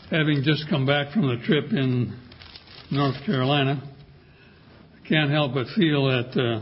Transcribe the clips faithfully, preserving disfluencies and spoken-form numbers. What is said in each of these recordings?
having just come back from the trip in North Carolina, I can't help but feel that uh,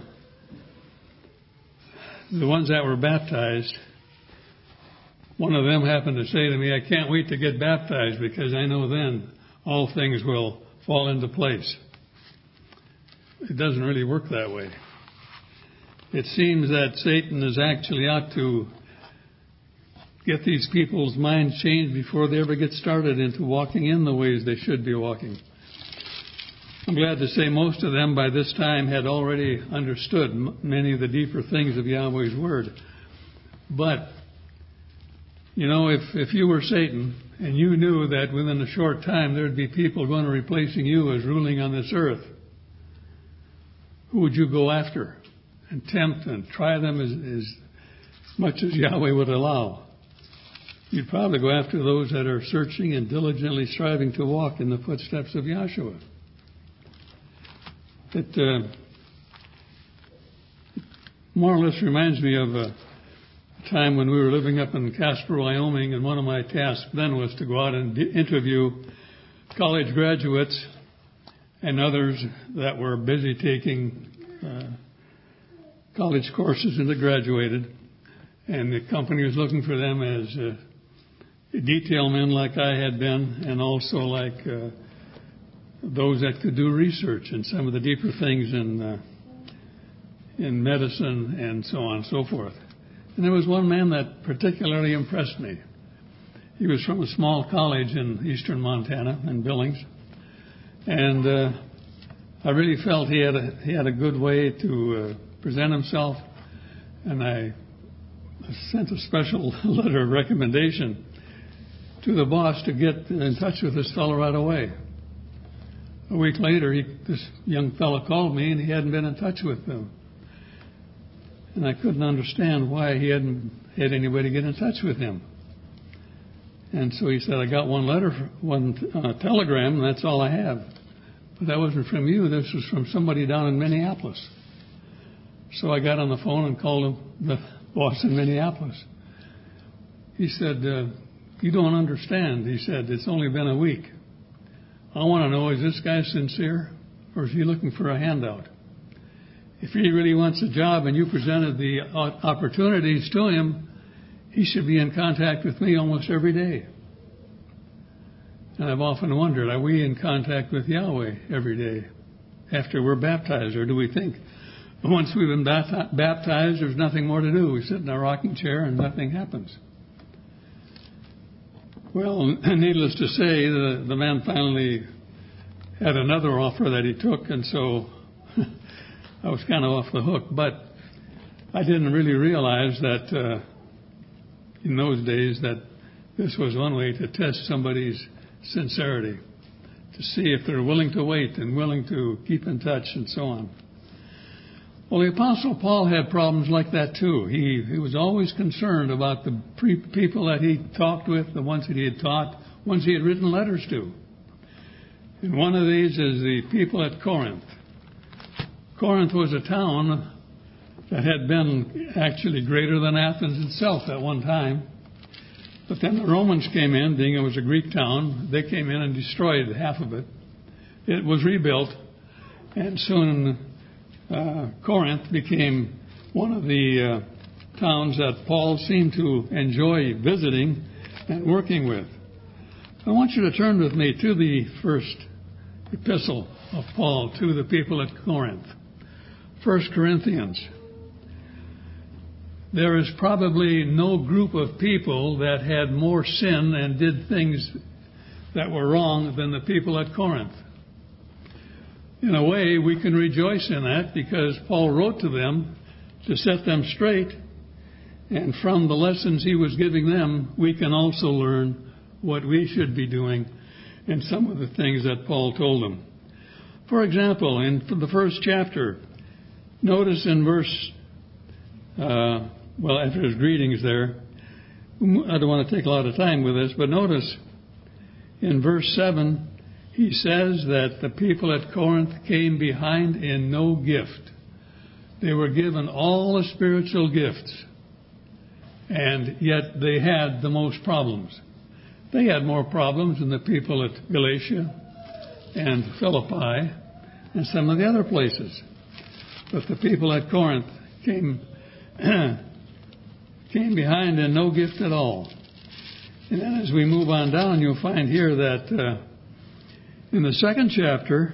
the ones that were baptized, one of them happened to say to me, I can't wait to get baptized because I know then all things will fall into place. It doesn't really work that way. It seems that Satan is actually out to get these people's minds changed before they ever get started into walking in the ways they should be walking. I'm glad to say most of them by this time had already understood m- many of the deeper things of Yahweh's Word. But, you know, if, if you were Satan and you knew that within a short time there'd be people going to replacing you as ruling on this earth, who would you go after and tempt and try them as, as much as Yahweh would allow? You'd probably go after those that are searching and diligently striving to walk in the footsteps of Yahshua. It uh, more or less reminds me of a time when we were living up in Casper, Wyoming, and one of my tasks then was to go out and d- interview college graduates and others that were busy taking uh, college courses and that graduated. And the company was looking for them as uh, detail men like I had been, and also like uh, those that could do research and some of the deeper things in uh, in medicine and so on and so forth. And there was one man that particularly impressed me. He was from a small college in eastern Montana, in Billings, and uh, I really felt he had a he had a good way to uh, present himself, and I sent a special letter of recommendation to the boss to get in touch with this fellow right away. A week later, he, this young fellow called me, and he hadn't been in touch with them. And I couldn't understand why he hadn't had anybody get in touch with him. And so he said, I got one letter, one uh, telegram, and that's all I have. But that wasn't from you. This was from somebody down in Minneapolis. So I got on the phone and called him, the boss in Minneapolis. He said, uh, you don't understand. He said, it's only been a week. I want to know, is this guy sincere, or is he looking for a handout? If he really wants a job and you presented the opportunities to him, he should be in contact with me almost every day. And I've often wondered, are we in contact with Yahweh every day after we're baptized? Or do we think once we've been baptized, there's nothing more to do? We sit in our rocking chair and nothing happens. Well, needless to say, the, the man finally had another offer that he took, and so I was kind of off the hook. But I didn't really realize that uh, in those days that this was one way to test somebody's sincerity, to see if they're willing to wait and willing to keep in touch and so on. Well, the Apostle Paul had problems like that too. He, he was always concerned about the pre- people that he talked with, the ones that he had taught, ones he had written letters to. And one of these is the people at Corinth. Corinth was a town that had been actually greater than Athens itself at one time. But then the Romans came in, being it was a Greek town. They came in and destroyed half of it. It was rebuilt, and soon uh, Corinth became one of the uh, towns that Paul seemed to enjoy visiting and working with. I want you to turn with me to the first epistle of Paul to the people at Corinth, First Corinthians. There is probably no group of people that had more sin and did things that were wrong than the people at Corinth. In a way, we can rejoice in that because Paul wrote to them to set them straight, and from the lessons he was giving them, we can also learn what we should be doing in some of the things that Paul told them. For example, in the first chapter, notice in verse uh, Well, after his greetings there, I don't want to take a lot of time with this, but notice in verse seven, he says that the people at Corinth came behind in no gift. They were given all the spiritual gifts, and yet they had the most problems. They had more problems than the people at Galatia and Philippi and some of the other places. But the people at Corinth came came behind in no gift at all. And then as we move on down, you'll find here that uh, in the second chapter,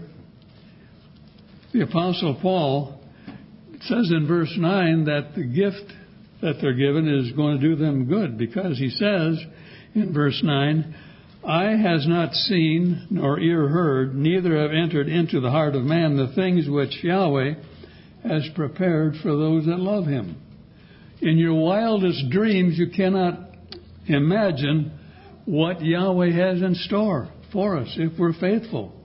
the Apostle Paul says in verse nine that the gift that they're given is going to do them good, because he says in verse nine, eye has not seen nor ear heard, neither have entered into the heart of man the things which Yahweh has prepared for those that love him. In your wildest dreams, you cannot imagine what Yahweh has in store for us if we're faithful.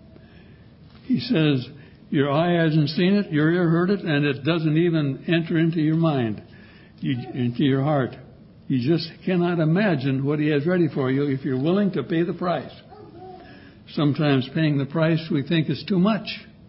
He says, your eye hasn't seen it, your ear heard it, and it doesn't even enter into your mind, you, into your heart. You just cannot imagine what he has ready for you if you're willing to pay the price. Sometimes paying the price we think is too much.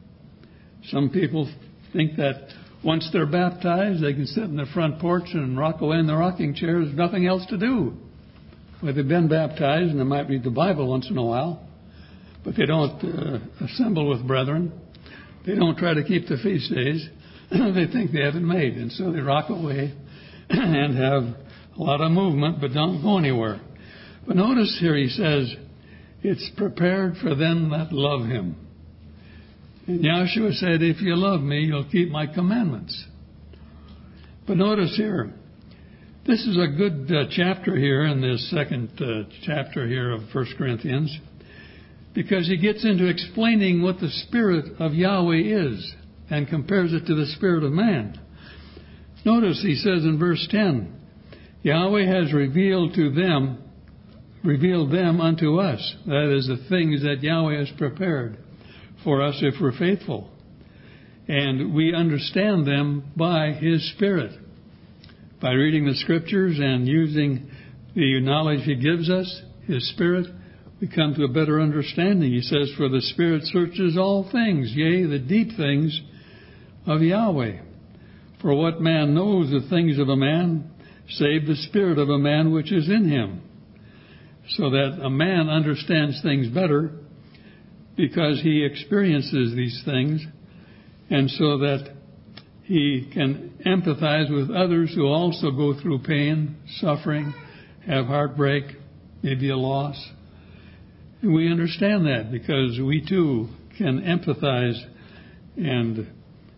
Some people think that once they're baptized, they can sit in the front porch and rock away in the rocking chair. There's nothing else to do. Well, they've been baptized and they might read the Bible once in a while, but they don't uh, assemble with brethren. They don't try to keep the feast days. They think they haven't made, and so they rock away and have a lot of movement, but don't go anywhere. But notice here he says, it's prepared for them that love him. And Yahshua said, if you love me, you'll keep my commandments. But notice here, this is a good uh, chapter here in this second uh, chapter here of First Corinthians, because he gets into explaining what the Spirit of Yahweh is and compares it to the Spirit of man. Notice he says in verse ten, Yahweh has revealed to them, revealed them unto us. That is the things that Yahweh has prepared for us if we're faithful. And we understand them by his Spirit. By reading the Scriptures and using the knowledge he gives us, his Spirit, we come to a better understanding. He says, for the Spirit searches all things, yea, the deep things of Yahweh. For what man knows the things of a man, save the spirit of a man which is in him? So that a man understands things better because he experiences these things, and so that he can empathize with others who also go through pain, suffering, have heartbreak, maybe a loss. And we understand that because we too can empathize and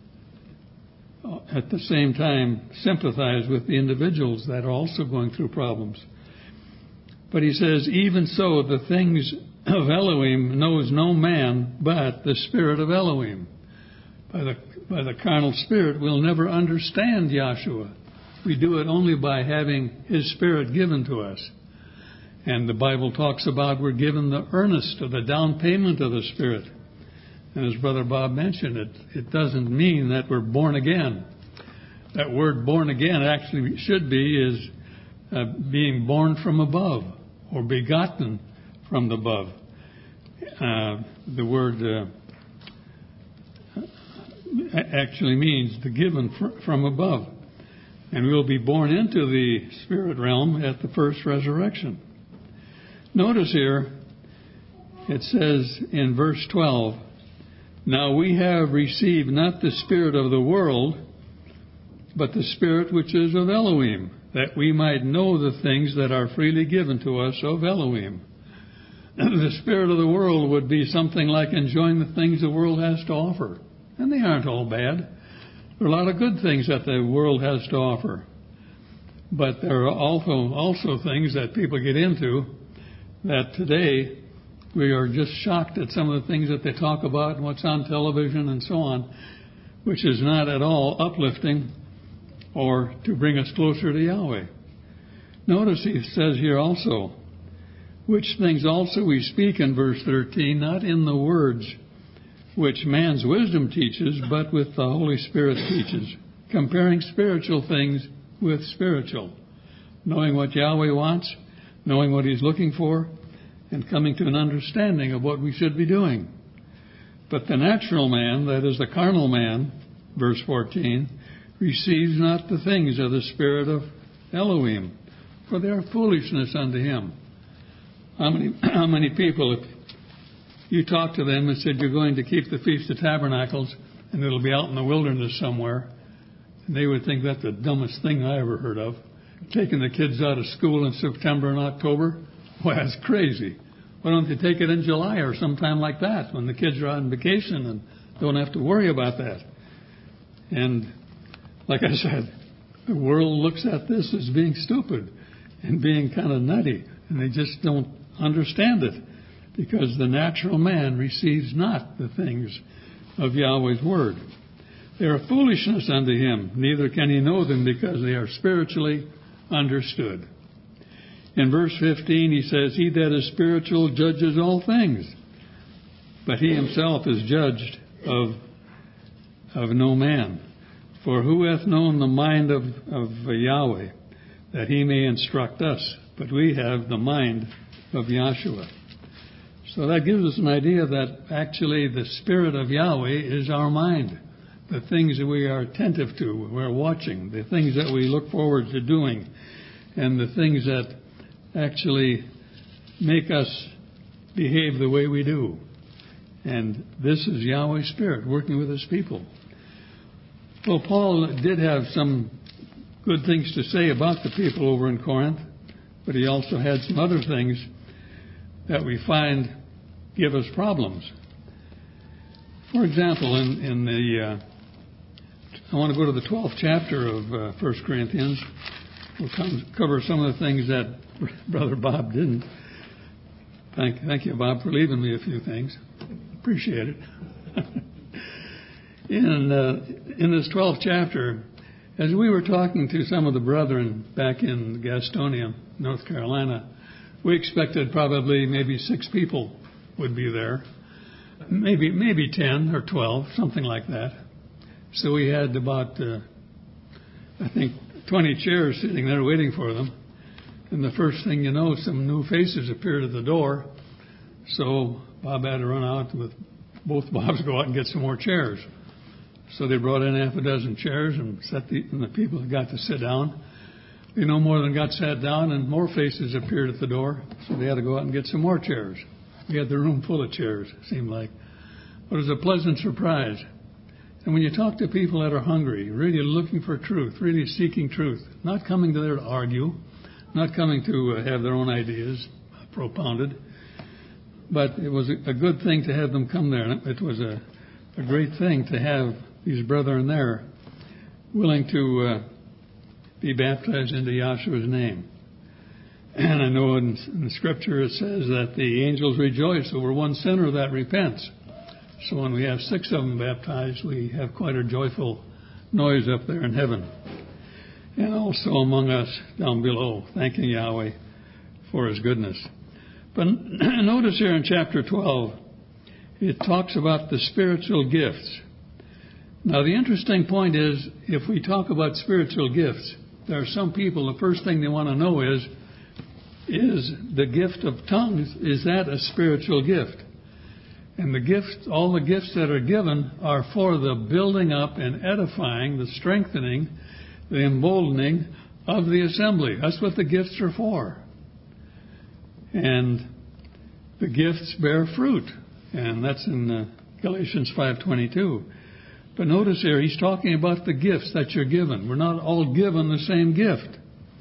at the same time sympathize with the individuals that are also going through problems. But he says, even so, the things of Elohim knows no man but the Spirit of Elohim. By the, by the carnal spirit, we'll never understand Yahshua. We do it only by having his Spirit given to us. And the Bible talks about we're given the earnest of the down payment of the Spirit. And as Brother Bob mentioned, it, it doesn't mean that we're born again. That word born again actually should be is uh, being born from above or begotten from above. Uh, the word uh, actually means the given fr- from above. And we'll be born into the spirit realm at the first resurrection. Notice here, it says in verse twelve, now we have received not the spirit of the world, but the Spirit which is of Elohim, that we might know the things that are freely given to us of Elohim. The spirit of the world would be something like enjoying the things the world has to offer. And they aren't all bad. There are a lot of good things that the world has to offer. But there are also, also things that people get into that today we are just shocked at some of the things that they talk about and what's on television and so on, which is not at all uplifting or to bring us closer to Yahweh. Notice he says here also, which things also we speak in verse thirteen, not in the words which man's wisdom teaches, but with the Holy Spirit teaches, comparing spiritual things with spiritual, knowing what Yahweh wants, knowing what he's looking for, and coming to an understanding of what we should be doing. But the natural man, that is the carnal man, verse fourteen, receives not the things of the Spirit of Elohim, for they are foolishness unto him. how many, how many people, if you talk to them and said you're going to keep the Feast of Tabernacles and it'll be out in the wilderness somewhere, and they would think that's the dumbest thing I ever heard of. Taking the kids out of school in September and October, well, that's crazy. Why don't they take it in July or sometime like that when the kids are on vacation and don't have to worry about that? And like I said, the world looks at this as being stupid and being kind of nutty, and they just don't understand it because the natural man receives not the things of Yahweh's word. They are foolishness unto him, neither can he know them because they are spiritually understood. In verse fifteen, he says, he that is spiritual judges all things, but he himself is judged of, of no man. For who hath known the mind of, of Yahweh, that he may instruct us? But we have the mind of Yahshua. So that gives us an idea that actually the Spirit of Yahweh is our mind. The things that we are attentive to, we're watching, the things that we look forward to doing, and the things that actually make us behave the way we do. And this is Yahweh's Spirit working with his people. Well, Paul did have some good things to say about the people over in Corinth, but he also had some other things that we find give us problems. For example, in, in the, uh, I want to go to the twelfth chapter of uh, First Corinthians. We'll come, cover some of the things that Brother Bob didn't. Thank, thank you, Bob, for leaving me a few things. Appreciate it. in, uh, in this twelfth chapter, as we were talking to some of the brethren back in Gastonia, North Carolina, we expected probably maybe six people would be there. Maybe maybe ten or twelve, something like that. So we had about, uh, I think, twenty chairs sitting there waiting for them. And the first thing you know, some new faces appeared at the door. So Bob had to run out with both Bobs go out and get some more chairs. So they brought in half a dozen chairs and set the, and the people got to sit down. They no more than got sat down, and more faces appeared at the door. So they had to go out and get some more chairs. We had the room full of chairs, it seemed like. But it was a pleasant surprise. And when you talk to people that are hungry, really looking for truth, really seeking truth, not coming to there to argue, not coming to uh, have their own ideas propounded, but it was a, a good thing to have them come there. And it, it was a, a great thing to have these brethren there willing to uh, be baptized into Yahshua's name. And I know in, in the scripture it says that the angels rejoice over one sinner that repents. So when we have six of them baptized, we have quite a joyful noise up there in heaven. And also among us down below, thanking Yahweh for his goodness. But notice here in chapter twelve, it talks about the spiritual gifts. Now the interesting point is, if we talk about spiritual gifts, there are some people, the first thing they want to know is, is the gift of tongues, is that a spiritual gift? And the gifts, all the gifts that are given are for the building up and edifying, the strengthening, the emboldening of the assembly. That's what the gifts are for. And the gifts bear fruit. And that's in uh, Galatians five twenty-two. But notice here, he's talking about the gifts that you're given. We're not all given the same gift.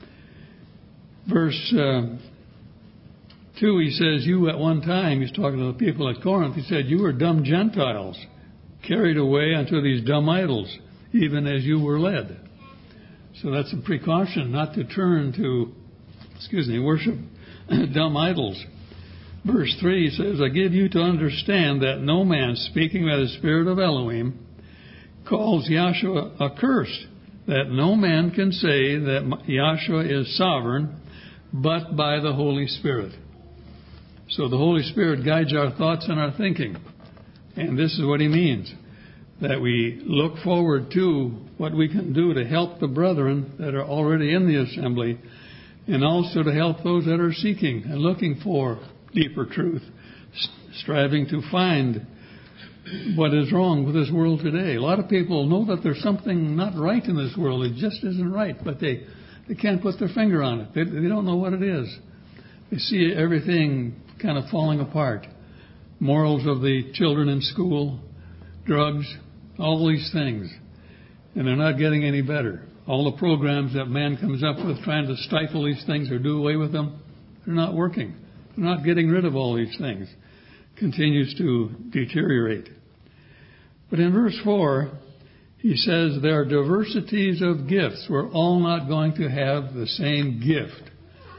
Verse uh, two, he says, you at one time, he's talking to the people at Corinth, he said, you were dumb Gentiles, carried away unto these dumb idols, even as you were led. So that's a precaution not to turn to, excuse me, worship dumb idols. Verse three says, I give you to understand that no man speaking by the Spirit of Elohim calls Yahshua accursed, that no man can say that Yahshua is sovereign, but by the Holy Spirit. So the Holy Spirit guides our thoughts and our thinking. And this is what he means, that we look forward to what we can do to help the brethren that are already in the assembly, and also to help those that are seeking and looking for deeper truth, striving to find what is wrong with this world today. A lot of people know that there's something not right in this world. It just isn't right, but they, they can't put their finger on it. They, they don't know what it is. They see everything kind of falling apart. Morals of the children in school, drugs, all these things. And they're not getting any better. All the programs that man comes up with trying to stifle these things or do away with them, they're not working. They're not getting rid of all these things. Continues to deteriorate. But in verse four, he says there are diversities of gifts. We're all not going to have the same gift.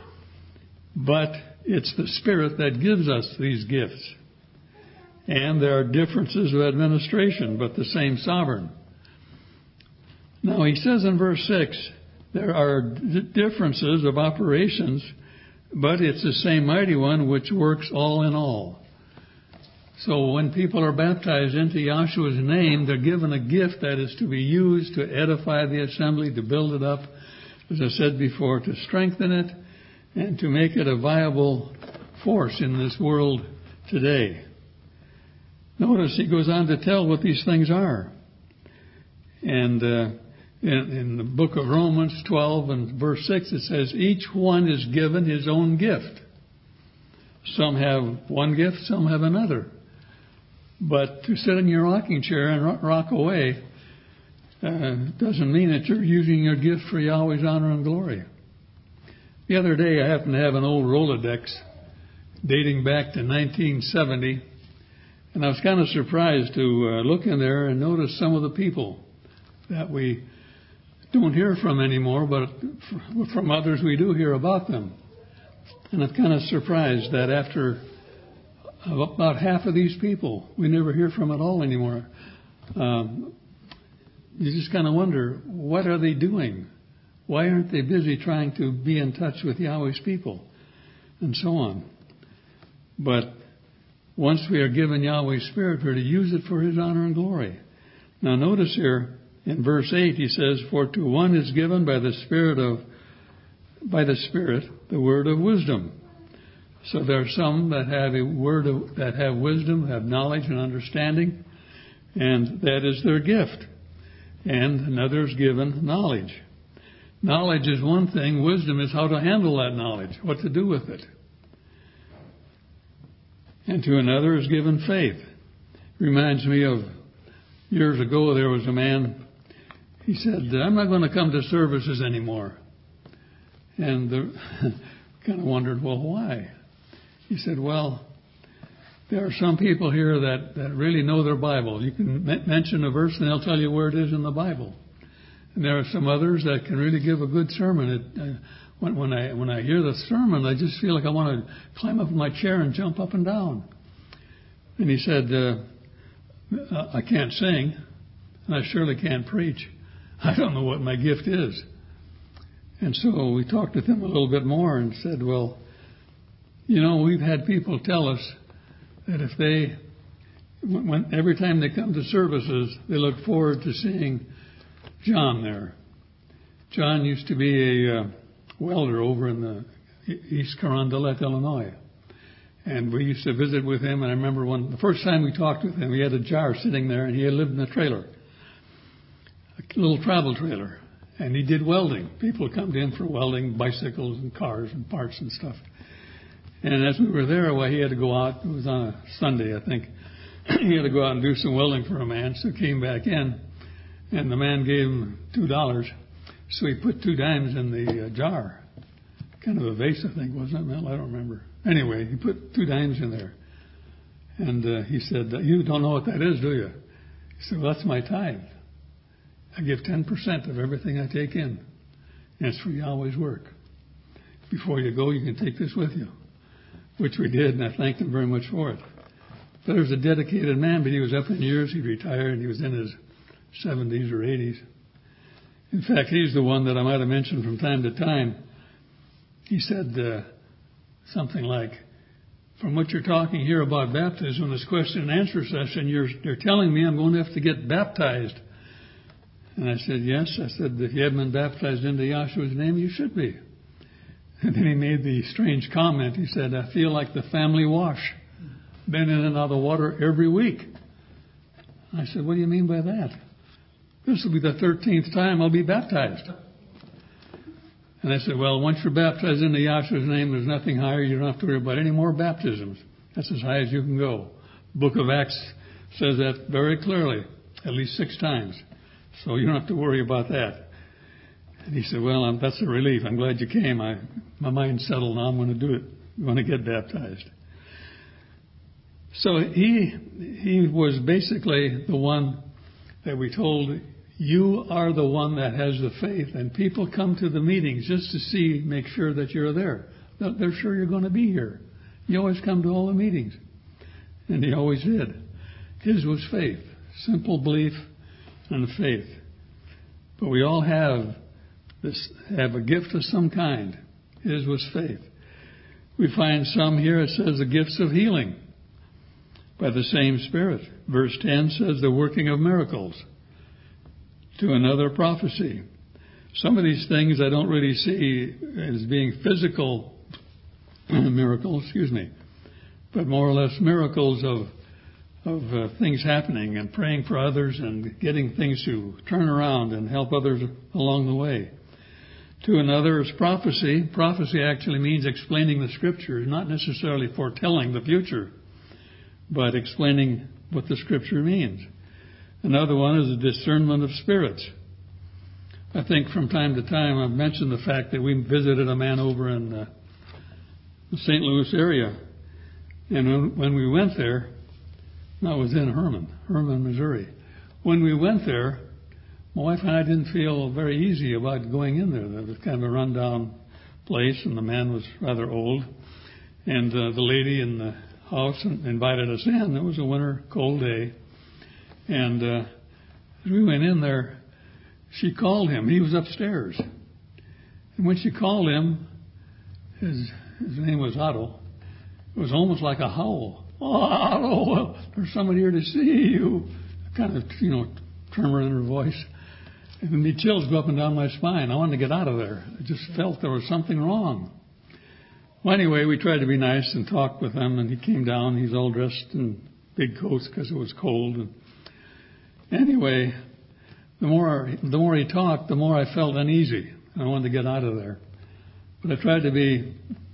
But it's the Spirit that gives us these gifts. And there are differences of administration, but the same sovereign. Now he says in verse six, there are differences of operations, but it's the same mighty one which works all in all. So when people are baptized into Yahshua's name, they're given a gift that is to be used to edify the assembly, to build it up, as I said before, to strengthen it, and to make it a viable force in this world today. Notice he goes on to tell what these things are. And uh, in, in the book of Romans twelve and verse six, it says, each one is given his own gift. Some have one gift, some have another. But to sit in your rocking chair and rock away uh, doesn't mean that you're using your gift for Yahweh's honor and glory. The other day, I happened to have an old Rolodex dating back to nineteen seventy, and I was kind of surprised to uh, look in there and notice some of the people that we don't hear from anymore, but from others we do hear about them. And I'm kind of surprised that after about half of these people we never hear from at all anymore. Um, you just kind of wonder, what are they doing? Why aren't they busy trying to be in touch with Yahweh's people? And so on. But once we are given Yahweh's Spirit, we're to use it for His honor and glory. Now notice here in verse eight, he says, for to one is given by the Spirit of, by the Spirit, the word of wisdom. So there are some that have a word of, that have wisdom, have knowledge and understanding, and that is their gift. And another is given knowledge. Knowledge is one thing. Wisdom is how to handle that knowledge, what to do with it. And to another is given faith. Reminds me of years ago, there was a man, he said, I'm not going to come to services anymore. And the, kind of wondered, well, why? He said, well, there are some people here that, that really know their Bible. You can m- mention a verse and they'll tell you where it is in the Bible. And there are some others that can really give a good sermon. It, uh, when, when I when I hear the sermon, I just feel like I want to climb up in my chair and jump up and down. And he said, uh, I can't sing, and I surely can't preach. I don't know what my gift is. And so we talked with him a little bit more and said, well, you know, we've had people tell us that if they, when, every time they come to services, they look forward to seeing John there. John used to be a uh, welder over in the East Carondelet, Illinois. And we used to visit with him. And I remember when the first time we talked with him, he had a jar sitting there, and he had lived in a trailer, a little travel trailer. And he did welding. People would come to him for welding bicycles and cars and parts and stuff. And as we were there, well, he had to go out. It was on a Sunday, I think. He had to go out and do some welding for a man. So he came back in, and the man gave him two dollars. So he put two dimes in the uh, jar. Kind of a vase, I think, wasn't it, Mel? I don't remember. Anyway, he put two dimes in there. And uh, he said, you don't know what that is, do you? He said, well, that's my tithe. I give ten percent of everything I take in. And it's for Yahweh's work. Before you go, you can take this with you. Which we did, and I thanked him very much for it. But he was a dedicated man, but he was up in years. He retired, and he was in his seventies or eighties. In fact, he's the one that I might have mentioned from time to time. He said uh, something like, from what you're talking here about baptism, this question and answer session, you're, you're telling me I'm going to have to get baptized. And I said, yes. I said, if you haven't been baptized into Yahshua's name, you should be. And then he made the strange comment. He said, I feel like the family wash. Been in and out of the water every week. I said, what do you mean by that? This will be the thirteenth time I'll be baptized. And I said, well, once you're baptized into Yahshua's name, there's nothing higher. You don't have to worry about any more baptisms. That's as high as you can go. The book of Acts says that very clearly, at least six times. So you don't have to worry about that. And he said, well, I'm, that's a relief. I'm glad you came. I, my mind's settled now. I'm going to do it. I'm going to get baptized. So he he was basically the one that we told, you are the one that has the faith. And people come to the meetings just to see, make sure that you're there. They're sure you're going to be here. You always come to all the meetings. And he always did. His was faith. Simple belief and faith. But we all have this, have a gift of some kind. His was faith. We find some here, it says the gifts of healing by the same Spirit. Verse ten says the working of miracles. To another, prophecy. Some of these things I don't really see as being physical miracles, excuse me, but more or less miracles of of uh, things happening and praying for others and getting things to turn around and help others along the way. To another is prophecy. Prophecy actually means explaining the Scripture, not necessarily foretelling the future, but explaining what the Scripture means. Another one is a discernment of spirits. I think from time to time I've mentioned the fact that we visited a man over in uh, the Saint Louis area. And when, when we went there, that was in Herman, Herman, Missouri. When we went there, my wife and I didn't feel very easy about going in there. It was kind of a rundown place, and the man was rather old. And uh, the lady in the house invited us in. It was a winter, cold day. And uh, as we went in there, she called him. He was upstairs. And when she called him, his, his name was Otto. It was almost like a howl. Oh, Otto, there's somebody here to see you. Kind of, you know, tremor in her voice. And the chills go up and down my spine. I wanted to get out of there. I just felt there was something wrong. Well, anyway, we tried to be nice and talk with him, and he came down. He's all dressed in big coats because it was cold. And anyway, the more the more he talked, the more I felt uneasy. And I wanted to get out of there. But I tried to be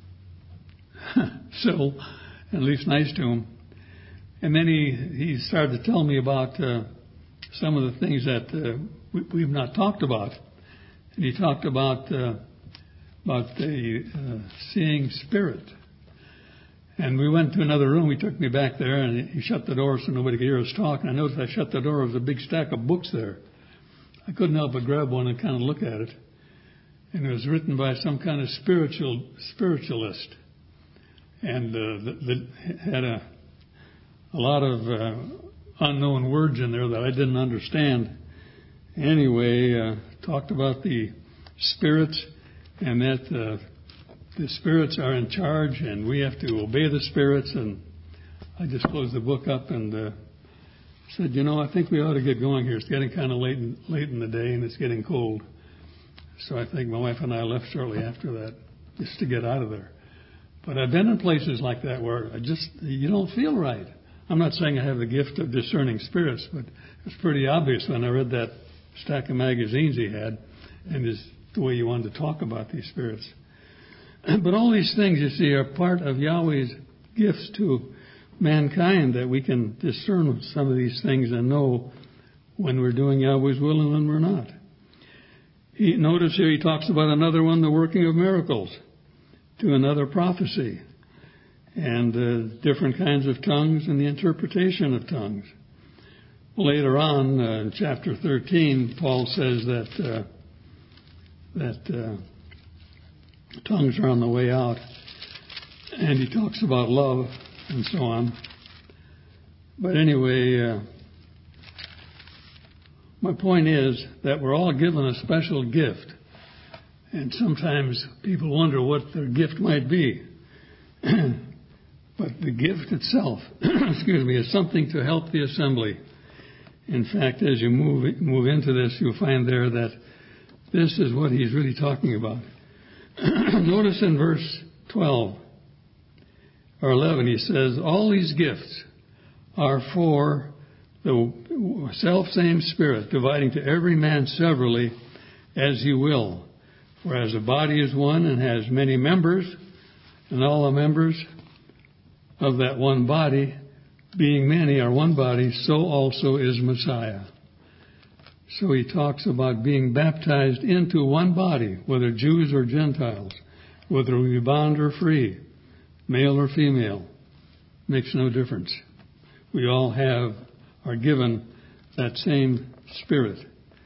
civil, at least nice to him. And then he, he started to tell me about uh, some of the things that uh, we, we've not talked about. And he talked about uh, about the uh, seeing spirit. And we went to another room. He took me back there, and he shut the door so nobody could hear us talk. And I noticed I shut the door. There was a big stack of books there. I couldn't help but grab one and kind of look at it. And it was written by some kind of spiritual spiritualist. And uh, the, the, had a, a lot of uh, unknown words in there that I didn't understand. Anyway, uh, talked about the spirits and that uh, the spirits are in charge and we have to obey the spirits. And I just closed the book up and uh, said, you know, I think we ought to get going here. It's getting kind of late in, late in the day and it's getting cold. So I think my wife and I left shortly after that just to get out of there. But I've been in places like that where I just, you don't feel right. I'm not saying I have the gift of discerning spirits, but it's pretty obvious when I read that stack of magazines he had and just the way you wanted to talk about these spirits. But all these things, you see, are part of Yahweh's gifts to mankind, that we can discern some of these things and know when we're doing Yahweh's will and when we're not. He, notice here he talks about another one, the working of miracles. To another, prophecy, and uh, different kinds of tongues and the interpretation of tongues. Later on, uh, in chapter thirteen, Paul says that uh, that uh, tongues are on the way out, and he talks about love and so on. But anyway, uh, my point is that we're all given a special gift. And sometimes people wonder what their gift might be. But the gift itself, excuse me, is something to help the assembly. In fact, as you move move into this, you'll find there that this is what he's really talking about. Notice in verse twelve or eleven, he says, all these gifts are for the self-same Spirit, dividing to every man severally as he will. Whereas the body is one and has many members, and all the members of that one body, being many, are one body, so also is Messiah. So he talks about being baptized into one body, whether Jews or Gentiles, whether we be bond or free, male or female, makes no difference. We all have, are given that same Spirit.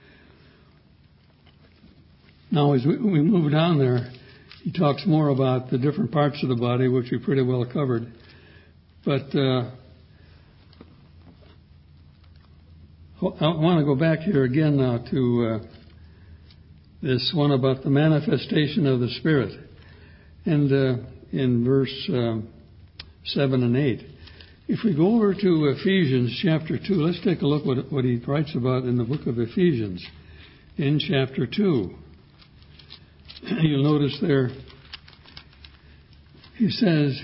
Now, as we, we move down there, he talks more about the different parts of the body, which we pretty well covered. But uh, I want to go back here again now to uh, this one about the manifestation of the Spirit. And uh, in verse uh, seven and eight. If we go over to Ephesians chapter two, let's take a look what, what he writes about in the book of Ephesians in chapter two. You'll notice there he says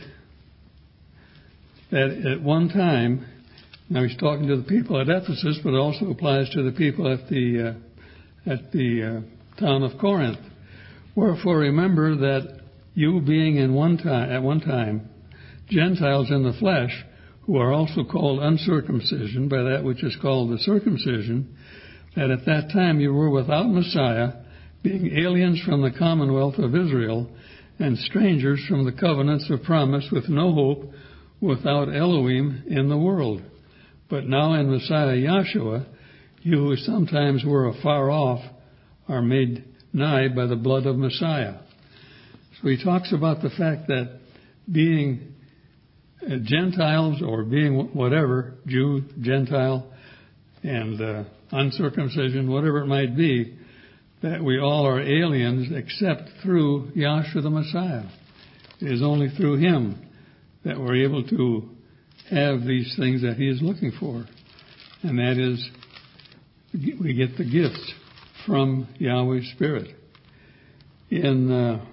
that at one time, now he's talking to the people at Ephesus, but it also applies to the people at the uh, at the uh, town of Corinth. Wherefore remember that you being in one time at one time Gentiles in the flesh, who are also called uncircumcision by that which is called the circumcision, that at that time you were without Messiah, being aliens from the commonwealth of Israel, and strangers from the covenants of promise, with no hope, without Elohim in the world. But now in Messiah Yahshua, you who sometimes were afar off are made nigh by the blood of Messiah. So he talks about the fact that being Gentiles, or being whatever, Jew, Gentile, and uh, uncircumcision, whatever it might be, that we all are aliens except through Yahshua the Messiah. It is only through him that we're able to have these things that he is looking for. And that is, we get the gifts from Yahweh's Spirit. In uh,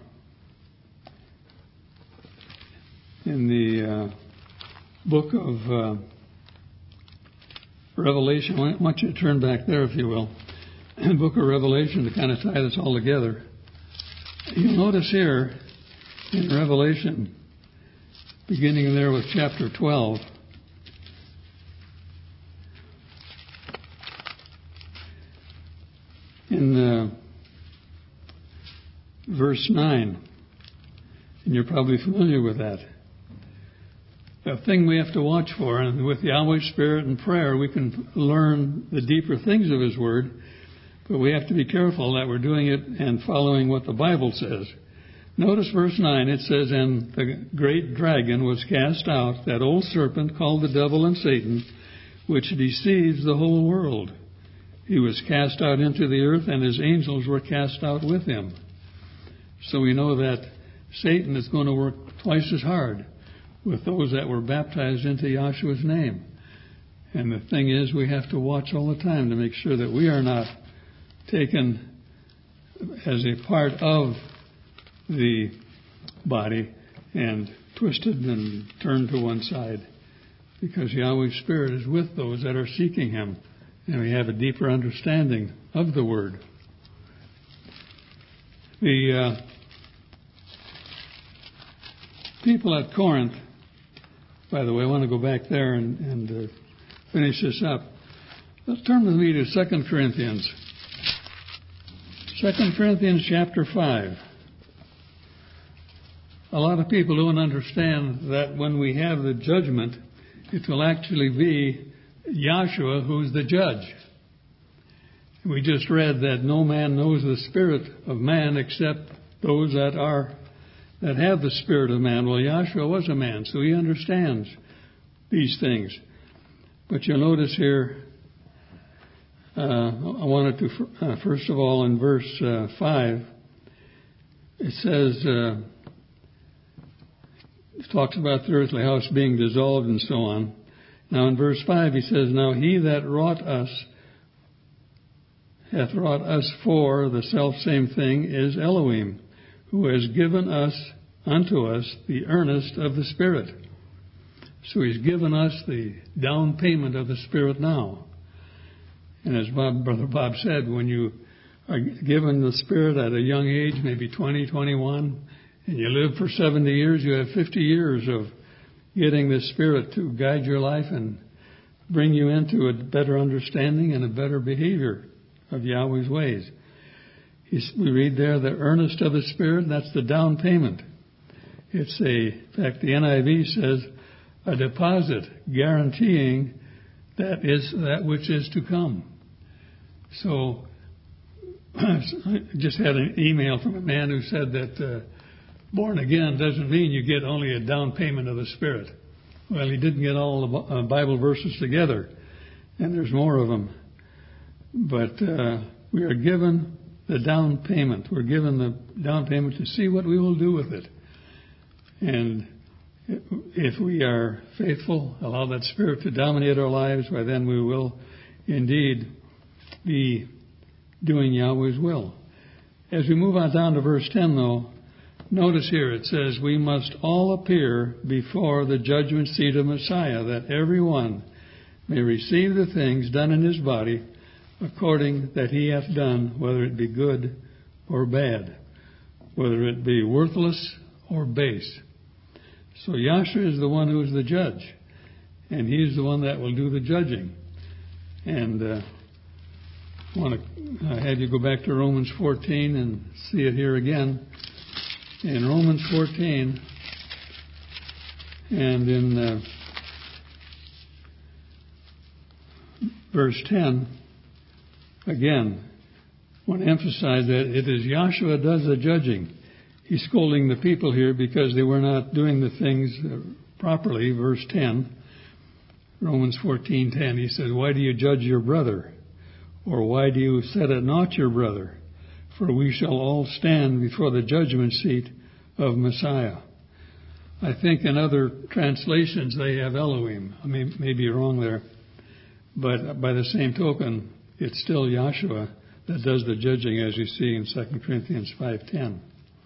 in the uh, book of uh, Revelation, I want you to turn back there, if you will. In the book of Revelation, to kind of tie this all together, you'll notice here in Revelation, beginning there with chapter twelve, in uh, verse nine, and you're probably familiar with that. The thing we have to watch for, and with Yahweh's Spirit and prayer, we can learn the deeper things of His Word, but we have to be careful that we're doing it and following what the Bible says. Notice verse nine, it says, "And the great dragon was cast out, that old serpent called the devil and Satan, which deceives the whole world. He was cast out into the earth, and his angels were cast out with him." So we know that Satan is going to work twice as hard with those that were baptized into Yahshua's name. And the thing is, we have to watch all the time to make sure that we are not taken as a part of the body and twisted and turned to one side, because Yahweh's Spirit is with those that are seeking Him, and we have a deeper understanding of the Word. The uh, people at Corinth, by the way, I want to go back there and, and uh, finish this up. Let's turn with me to Second Corinthians. Second Corinthians chapter five. A lot of people don't understand that when we have the judgment, it will actually be Yahshua who's the judge. We just read that no man knows the spirit of man except those that are that have the spirit of man. Well, Yahshua was a man, so he understands these things. But you'll notice here, uh, I wanted to, uh, first of all, in verse uh, five, it says, uh, it talks about the earthly house being dissolved and so on. Now in verse five he says, "Now he that wrought us hath wrought us for the selfsame thing is Elohim, who has given us unto us the earnest of the Spirit." So he's given us the down payment of the Spirit now. And as Bob, Brother Bob said, when you are given the Spirit at a young age, maybe twenty, twenty-one, and you live for seventy years, you have fifty years of getting the Spirit to guide your life and bring you into a better understanding and a better behavior of Yahweh's ways. He's, we read there the earnest of the Spirit, that's the down payment. It's a, in fact, the N I V says, a deposit guaranteeing that is that which is to come. So, I just had an email from a man who said that uh, born again doesn't mean you get only a down payment of the Spirit. Well, he didn't get all the uh, Bible verses together, and there's more of them. But uh, we are given the down payment. We're given the down payment to see what we will do with it. And if we are faithful, allow that Spirit to dominate our lives, why then we will indeed be doing Yahweh's will. As we move on down to verse ten, though, notice here it says, we must all appear before the judgment seat of Messiah, that every one may receive the things done in his body according that he hath done, whether it be good or bad, whether it be worthless or base. So Yahshua is the one who is the judge, and he's the one that will do the judging. And uh, I want to uh, have you go back to Romans fourteen and see it here again. In Romans fourteen and in uh, verse ten, again, I want to emphasize that it is Yahshua does the judging. He's scolding the people here because they were not doing the things properly. Verse ten, Romans fourteen ten, he says, why do you judge your brother? Or why do you set at naught your brother? For we shall all stand before the judgment seat of Messiah. I think in other translations they have Elohim. I may, may be wrong there. But by the same token, it's still Yahshua that does the judging, as you see in Second Corinthians five ten.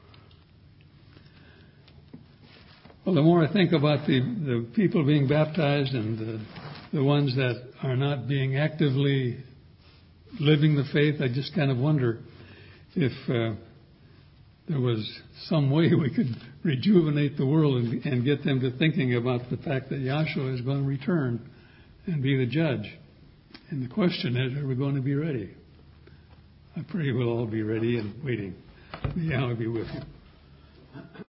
Well, the more I think about the, the people being baptized and the, the ones that are not being actively living the faith, I just kind of wonder if uh, there was some way we could rejuvenate the world and, and get them to thinking about the fact that Yahshua is going to return and be the judge. And the question is, are we going to be ready? I pray we'll all be ready and waiting. May Yahweh be with you.